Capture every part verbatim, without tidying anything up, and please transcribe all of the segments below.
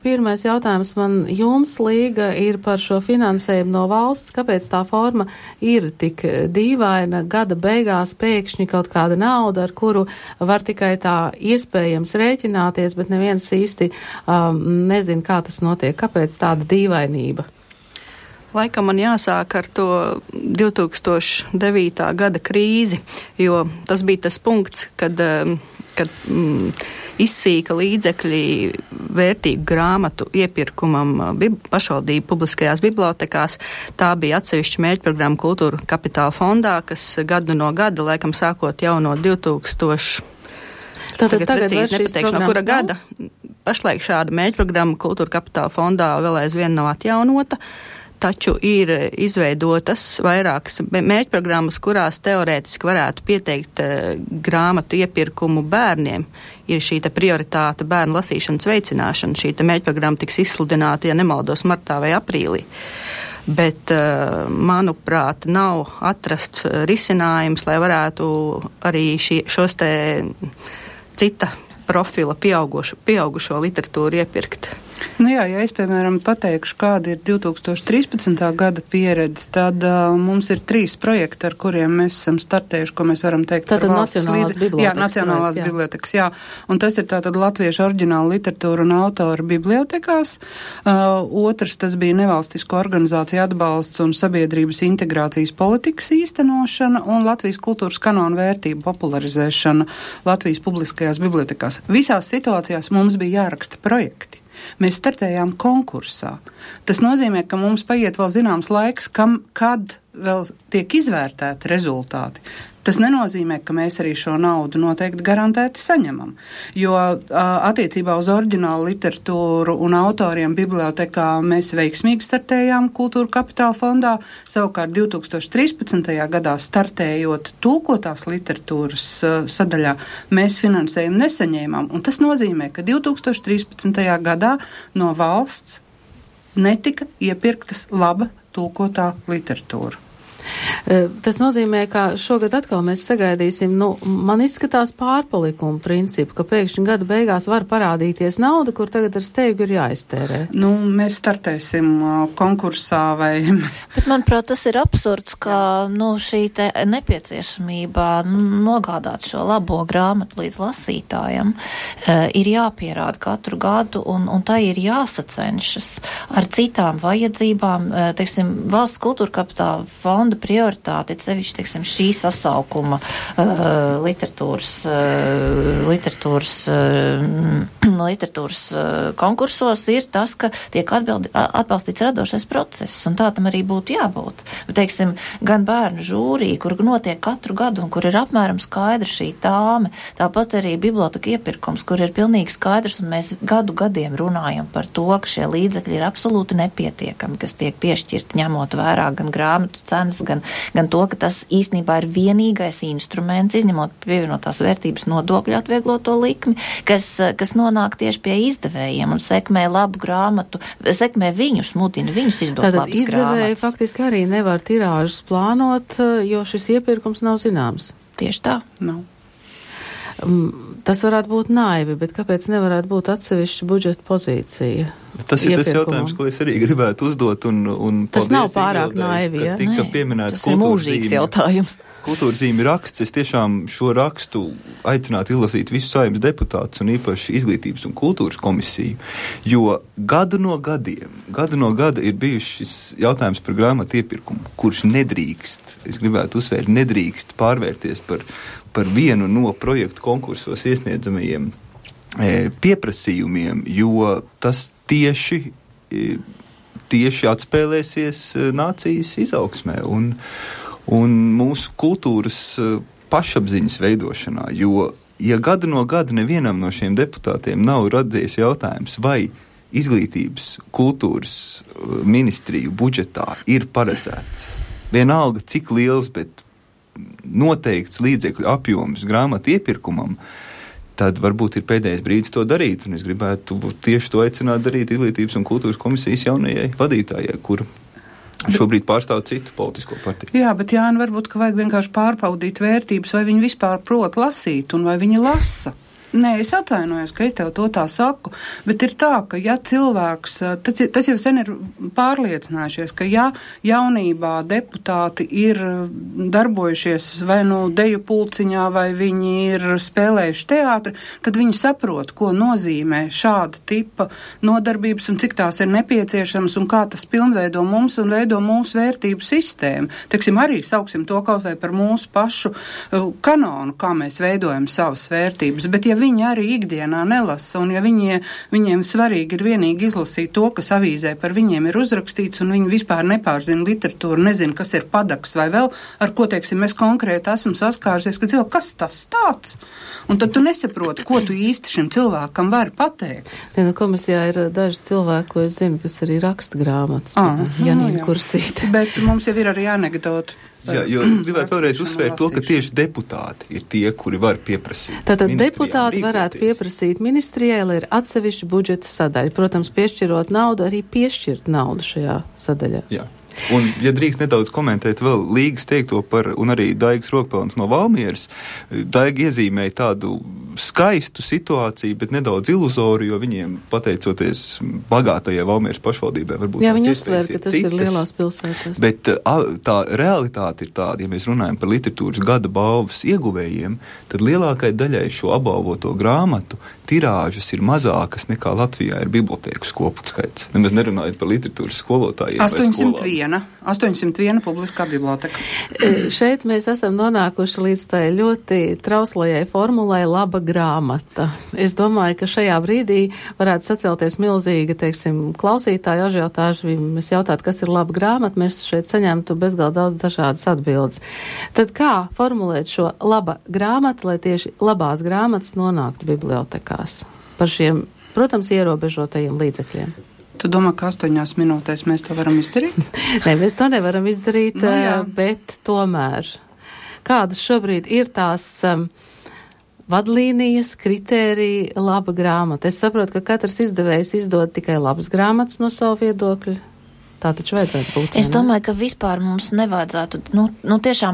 Pirmais jautājums man jums, Līga, ir par šo finansējumu no valsts. Kāpēc tā forma ir tik dīvaina? Gada beigās pēkšņi kaut kāda nauda, ar kuru var tikai tā iespējams rēķināties, bet neviens īsti um, nezin, kā tas notiek. Kāpēc tāda dīvainība? Laikam man jāsāk ar to divi tūkstoši devītā gada krīzi, jo tas bija tas punkts, kad, kad mm, izsīka līdzekļi vērtīgu grāmatu iepirkumam bib- pašvaldību publiskajās bibliotekās. Tā bija atsevišķa mērķprogramma Kultūra Kapitāla fondā, kas gadu no gada, laikam sākot jau no divi tūkstoši. Tātad tagad tagad precīzi nepateikšu, no kura gada. Pašlaik šāda mērķprogramma Kultūra Kapitāla fondā vēl aizvien nav atjaunota. Taču ir izveidotas vairākas mērķprogrammas, kurās teorētiski varētu pieteikt uh, grāmatu iepirkumu bērniem. Ir šī prioritāte bērnu lasīšanas veicināšana. Šī mērķprogramma tiks izsludināta, ja nemaldos, martā vai aprīlī. Bet, uh, manuprāt, nav atrasts risinājums, lai varētu arī šī, šos te cita profila pieaugušo, pieaugušo literatūru iepirkt. Nu jā, ja es, piemēram, pateikšu, kāda ir divi tūkstoši trīspadsmitā gada pieredze, tad uh, mums ir trīs projekti, ar kuriem mēs esam startējuši, ko mēs varam teikt tātad par valsts līdzi. Jā, Nacionālās jā. bibliotekas, jā. Un tas ir tātad latviešu oriģināla literatūra un autora bibliotekās. Uh, otrs, tas bija nevalstisko organizāciju atbalsts un sabiedrības integrācijas politikas īstenošana un Latvijas kultūras kanonu vērtību popularizēšana Latvijas publiskajās bibliotekās. Visās situācijās mums bija jāraksta projekti. Mēs startējām konkursā. Tas nozīmē, ka mums paiet vēl zināms laiks, kam, kad vēl tiek izvērtēti rezultāti. Tas nenozīmē, ka mēs arī šo naudu noteikti garantēti saņemam, jo a, attiecībā uz oriģinālu literatūru un autoriem bibliotekā mēs veiksmīgi startējām Kultūra Kapitāla fondā, savukārt divi tūkstoši trīspadsmitajā gadā startējot tulkotās literatūras a, sadaļā, mēs finansējumu nesaņēmām, un tas nozīmē, ka divi tūkstoši trīspadsmitajā gadā no valsts netika iepirktas laba tulkotā literatūra. Tas nozīmē, ka šogad atkal mēs sagaidīsim, nu, man izskatās pārpalikuma principu, ka pēkšņi gada beigās var parādīties nauda, kur tagad ar steigu ir jāiztērē. Nu, mēs startēsim uh, konkursā vai... Bet, manuprāt, tas ir absurds, ka, nu, šī te nepieciešamība nogādāt šo labo grāmatu līdz lasītājam uh, ir jāpierāda katru gadu, un, un tā ir jāsacenšas ar citām vajadzībām, uh, teiksim, Valsts kultūra kapitāla fonda prioritāte, sevišķi, teiksim, šī sasaukuma uh, literatūras, uh, literatūras, uh, literatūras uh, konkursos ir tas, ka tiek atbildi, atbalstīts radošais process, un tā tam arī būtu jābūt. Bet, teiksim, gan bērnu žūrī, kur notiek katru gadu, un kur ir apmēram skaidra šī tāme, tāpat arī biblioteka iepirkums, kur ir pilnīgi skaidrs, un mēs gadu gadiem runājam par to, ka šie līdzekļi ir absolūti nepietiekami, kas tiek piešķirti ņemot vērā gan grāmatu cenas, Gan, gan to, ka tas īstenībā ir vienīgais instruments, izņemot pievienotās vērtības nodokļu atviegloto likmi, kas, kas nonāk tieši pie izdevējiem un sekmē labu grāmatu, sekmē viņus, mudina viņus izdot Tātad labas grāmatas. Tātad izdevēji faktiski arī nevar tirāžas plānot, jo šis iepirkums nav zināms. Tieši tā. Nav. Tas varētu būt naivi, bet kāpēc nevarētu būt atsevišķa budžeta pozīcija? Tas ir tas jautājums, ko es arī gribētu uzdot. Un, un tas nav pārāk naivi, ja? Tika pieminēts tas ir mūžīgs jautājums. Kultūrzīmi raksts. Es tiešām šo rakstu aicinātu izlasīt visu Saeimas deputātus un īpaši izglītības un kultūras komisiju, jo gadu no gadiem, gadu no gada ir bijuši šis jautājums par grāmatu iepirkumu, kurš nedrīkst, es gribētu uzsvērt, nedrīkst pārvērties par, par vienu no projektu konkursos iesniedzamajiem e, pieprasījumiem, jo tas tieši, e, tieši atspēlēsies nācijas izaugsmē un un mūsu kultūras pašapziņas veidošanā, jo, ja gadu no gada nevienam no šiem deputātiem nav radies jautājums, vai izglītības kultūras ministriju budžetā ir paredzēts vienalga cik liels, bet noteikts līdzekļu apjoms grāmatu iepirkumam, tad varbūt ir pēdējais brīdis to darīt, un es gribētu tieši to aicināt darīt izglītības un kultūras komisijas jaunajai vadītājai, kur šobrīd pārstāv citu politisko partiju. Jā, bet Jāni, varbūt, ka vajag vienkārši pārbaudīt vērtības, vai viņi vispār prot lasīt un vai viņi lasa. Nē, es atvainojos, ka es tev to tā saku, bet ir tā, ka ja cilvēks, tas, tas jau sen ir pārliecinājušies, ka ja jaunībā deputāti ir darbojušies vai nu deju pulciņā, vai viņi ir spēlējuši teātri, tad viņi saprot, ko nozīmē šāda tipa nodarbības un cik tās ir nepieciešamas un kā tas pilnveido mums un veido mūsu vērtību sistēmu. Teiksim, arī sauksim to kaut vai par mūsu pašu kanonu, kā mēs veidojam savas vērtības, bet ja viņi arī ikdienā nelasa, un ja viņi, viņiem svarīgi ir vienīgi izlasīt to, kas avīzē par viņiem ir uzrakstīts, un viņi vispār nepārzina literatūru, nezina, kas ir padaks vai vēl, ar ko, teiksim, mēs konkrēti esam saskārusies, ka cilvēki, kas tas tāds? Un tad tu nesaproti, ko tu īsti šim cilvēkam vari pateikt. Ja, nu, komisijā ir daži cilvēki, ko es zinu, kas arī raksta grāmatas. Ah, Janīna Kursīte. Bet mums jau ir arī anekdoti. Jā, jo es gribētu vēlreiz uzsvērt to, ka tieši deputāti ir tie, kuri var pieprasīt. Tātad deputāti varētu pieprasīt ministrijai, lai ir atsevišķa budžeta sadaļa. Protams, piešķirot naudu, arī piešķirt naudu šajā sadaļā. Jā. Un, ja drīkst nedaudz komentēt vēl Līgas teikto par, un arī Daigas Rokpelns no Valmieras, Daiga iezīmēja tādu skaistu situāciju, bet nedaudz iluzoru, jo viņiem, pateicoties bagātajai Valmieras pašvaldībai, varbūt Jā, tās viņi iespējas uzsver, ir ka tas citas, ir lielās pilsētās. Bet tā realitāte ir tāda, ja mēs runājam par literatūras gada balvas ieguvējiem, tad lielākai daļai šo apbalvoto grāmatu tirāžas ir mazākas nekā Latvijā ir bibliotēku skopu skaits. Nemaz nerunājot par literatūras skolotājiem. astoņsimt viena astoņsimt viena publiskā biblioteka. Šeit mēs esam nonākuši līdz tai ļoti trauslajai formulai laba grāmata. Es domāju, ka šajā brīdī varētu sacelties milzīga, teiksim, klausītāja ažiotāža. Mēs jautātu, kas ir laba grāmata, mēs šeit saņemtu bezgalīgi daudz dažādas atbildes. Tad kā formulēt šo laba grāmatu, lai tieši labās grāmatas nonāktu bibliotekās par šiem, protams, ierobežotajiem līdzekļiem? Tu domā, ka astoņās minūtēs mēs to varam izdarīt? Nē, mēs to nevaram izdarīt, nu, bet tomēr. Kādas šobrīd ir tās um, vadlīnijas, kritērija, laba grāmata? Es saprotu, ka katrs izdevējs izdod tikai labas grāmatas no savu viedokļu. Tā taču vajadzētu būt. Es domāju, ka vispār mums nevajadzētu, nu, nu tiešām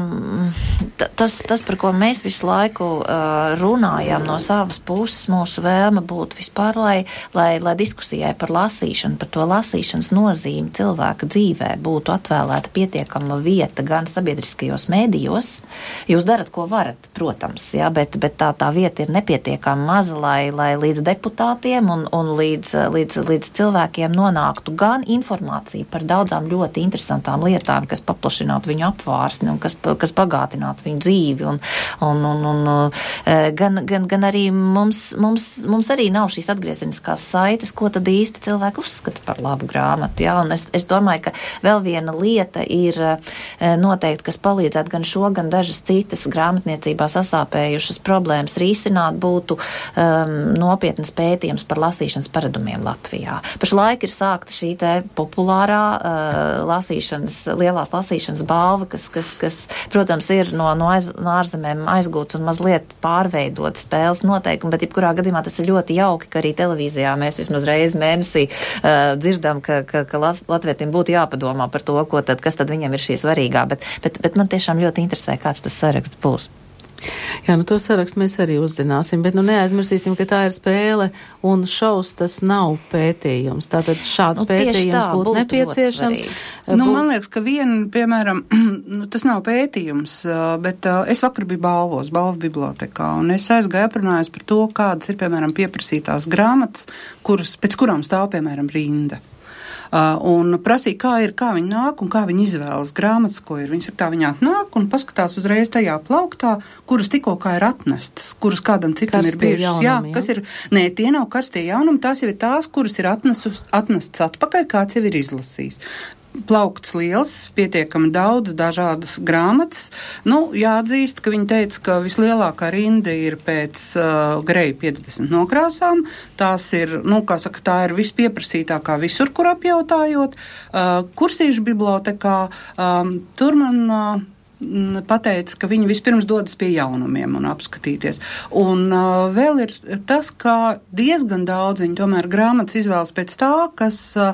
tas, tas, par ko mēs visu laiku uh, runājām no savas puses, mūsu vēlme būtu vispār, lai, lai, lai diskusijai par lasīšanu, par to lasīšanas nozīmi cilvēka dzīvē būtu atvēlēta pietiekama vieta gan sabiedriskajos mēdījos. Jūs darat, ko varat, protams, jā, bet, bet tā, tā vieta ir nepietiekama maza, lai, lai līdz deputātiem un, un līdz, līdz, līdz cilvēkiem nonāktu gan informācija par daudzām ļoti interesantām lietām, kas paplašinātu viņu apvārsni un kas, kas bagātinātu viņu dzīvi. Un, un, un, un, gan, gan, gan arī mums, mums, mums arī nav šīs atgriezeniskās saites, ko tad īsti cilvēki uzskata par labu grāmatu. Ja? Un es, es domāju, ka vēl viena lieta ir noteikti, kas palīdzētu gan šo, gan dažas citas grāmatniecībā sasāpējušas problēmas risināt, būtu um, nopietnas pētījums par lasīšanas paradumiem Latvijā. Pašlaik ir sākta šī te populārā Uh, lasīšanas, lielās lasīšanas balva, kas, kas, kas protams, ir no, no, aiz, no ārzemēm aizgūts un mazliet pārveidot spēles noteikumi, bet jebkurā gadījumā tas ir ļoti jauki, ka arī televīzijā mēs vismaz reizi mēnesī uh, dzirdam, ka, ka, ka latvietim būtu jāpadomā par to, ko tad, kas tad viņam ir šī svarīgā, bet, bet, bet man tiešām ļoti interesē, kāds tas saraksts būs. Jā, nu to sarakstu mēs arī uzzināsim, bet nu neaizmirsīsim, ka tā ir spēle un šaus tas nav pētījums. Tātad šāds nu, pētījums tā, būtu nepieciešams. Nu, man liekas, ka viena, piemēram, nu, tas nav pētījums, bet uh, es vakar biju Balvos, Balvu bibliotekā, un es aizgāju aprunājos par to, kādas ir, piemēram, pieprasītās grāmatas, kuras, pēc kurām stāv, piemēram, rinda. Uh, un prasīja, kā ir, kā viņi nāk un kā viņi izvēlas grāmatas, ko ir. Viņi saka, tā viņi atnāk un paskatās uzreiz tajā plauktā, kuras tikko kā ir atnestas, kuras kādam citam karstie ir bijušas. Jaunumi, jā, jā, kas ir, nē, tie nav karstie jaunumi, tās jau ir tās, kuras ir atnesus, atnestas atpakaļ, kāds jau ir izlasījis. Plaukts liels, pietiekami daudz dažādas grāmatas. Nu, jāatzīst, ka viņi teica, ka vislielākā rinda ir pēc uh, Greja piecdesmit nokrāsām. Tās ir, nu, kā saka, tā ir vispieprasītākā visur, kur apjautājot. Uh, Kursīšu bibliotekā, um, tur man... Uh, pateica, ka viņi vispirms dodas pie jaunumiem un apskatīties. Un uh, vēl ir tas, ka diezgan daudz viņi tomēr grāmatas izvēlas pēc tā, kas uh,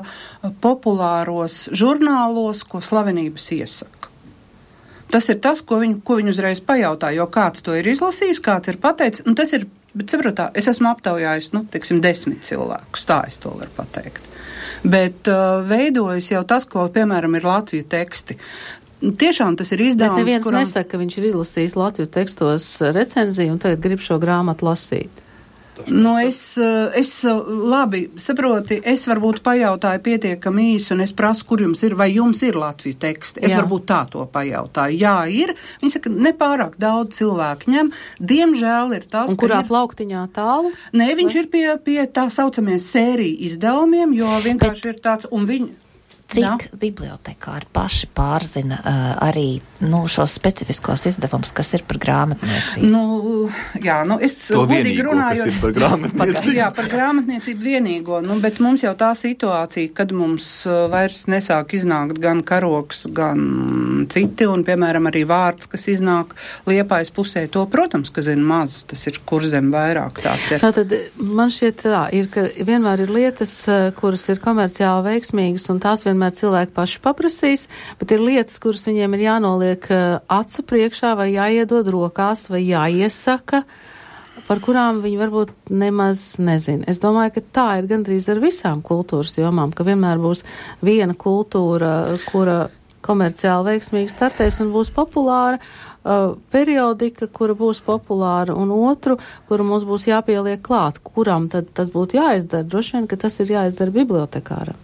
populāros žurnālos, ko slavenības iesaka. Tas ir tas, ko viņi, ko viņi uzreiz pajautā, jo kāds to ir izlasījis, kāds ir pateicis, un tas ir bet saprotā, es esmu aptaujājis, nu, teiksim, desmit cilvēkus, tā es to varu pateikt. Bet uh, veidojas jau tas, ko, piemēram, ir Latviju teksti. Tiešām tas ir izdevums, bet neviens kuram... nesaka, ka viņš ir izlasījis Latviju tekstos recenziju un tagad grib šo grāmatu lasīt. Nu, es, es labi saproti, es varbūt pajautāju pietiekami īsi un es prasu, kur jums ir, vai jums ir Latviju teksti. Es Jā. varbūt tā to pajautāju. Jā, ir. Viņi saka, nepārāk daudz cilvēku ņem. Diemžēl ir tas, un kurā ir... plauktiņā tālu? Nē, viņš vai? ir pie, pie tā saucamie sēriju izdevumiem, jo vienkārši Bet... ir tāds, un viņi... Cik Jā. bibliotekāri paši pārzina uh, arī nu, šos specifiskos izdevumus, kas ir par grāmatniecību? Nu, jā, nu es to godīgi vienīgo, runāju. Kas ir par grāmatniecību. Jā, par grāmatniecību vienīgo. Nu, bet mums jau tā situācija, kad mums uh, vairs nesāk iznākt gan karoks, gan citi, un, piemēram, arī vārds, kas iznāk Liepājas pusē, to, protams, ka zina maz, tas ir kurzem vairāk tāds ir. Tātad man šķiet tā, ir, ka vienmēr ir lietas, kuras ir komerciāli veiksmīgas, un tās vienmēr cilvēki paši paprasīs, bet ir lietas, kuras viņiem ir jānoliek acu priekšā vai jāiedod rokās vai jāiesaka, par kurām viņi varbūt nemaz nezina. Es domāju, ka tā ir gandrīz ar visām kultūras jomām, ka vienmēr būs viena kultūra, kura komerciāli veiksmīgi startēs un būs populāra, uh, periodika, kura būs populāra, un otru, kuru mums būs jāpieliek klāt, kuram tad tas būtu jāizdara. Droši vien, ka tas ir jāizdara bibliotekāram.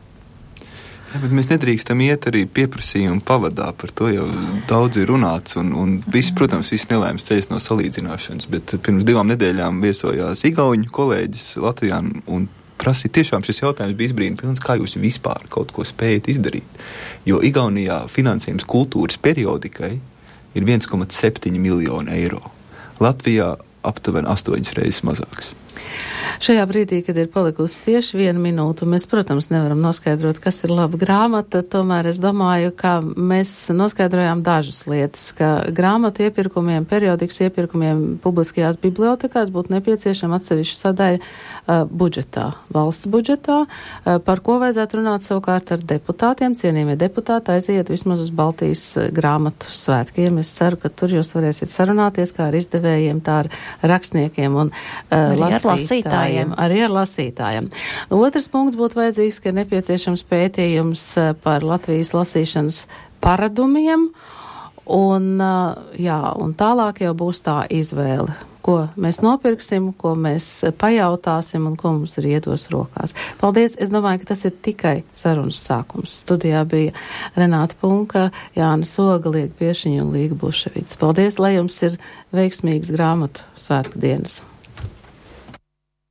Jā, bet mēs nedrīkstam iet arī pieprasījumu pavadā, par to jau daudz ir runāts, un, un viss, protams, viss nelēmas ceļas no salīdzināšanas, bet pirms divām nedēļām viesojās igauņu kolēģis Latvijā, un prasīja, tiešām šis jautājums bija izbrīnpilns, kā jūs vispār kaut ko spējat izdarīt, jo Igaunijā finansējums kultūras periodikai ir viens komats septiņi miljoni eiro. Latvijā aptuveni astoņas reizes mazāks. Šajā brīdī, kad ir palikusi tieši viena minūte, mēs, protams, nevaram noskaidrot, kas ir laba grāmata, tomēr es domāju, ka mēs noskaidrojām dažas lietas, ka grāmatu iepirkumiem, periodikas iepirkumiem publiskajās bibliotekās būtu nepieciešama atsevišķa sadaļa uh, budžetā, valsts budžetā, uh, par ko vajadzētu runāt savukārt ar deputātiem. Cienījamie deputāti, aiziet vismaz uz Baltijas grāmatu svētkiem. Es ceru, ka tur jūs varēsiet sarunāties kā ar izdevējiem, tā ar rakstniekiem un uh, lasītājiem. Arī ar lasītājiem. Otrs punkts būtu vajadzīgs, ka ir nepieciešams pētījums par Latvijas lasīšanas paradumiem, un, jā, un tālāk jau būs tā izvēle, ko mēs nopirksim, ko mēs pajautāsim un ko mums ir iedos rokās. Paldies, es domāju, ka tas ir tikai sarunas sākums. Studijā bija Renāta Punka, Jāna Soga, Liega Piešiņa un Līga Buševics. Paldies, lai jums ir veiksmīgas grāmatu svētku dienas.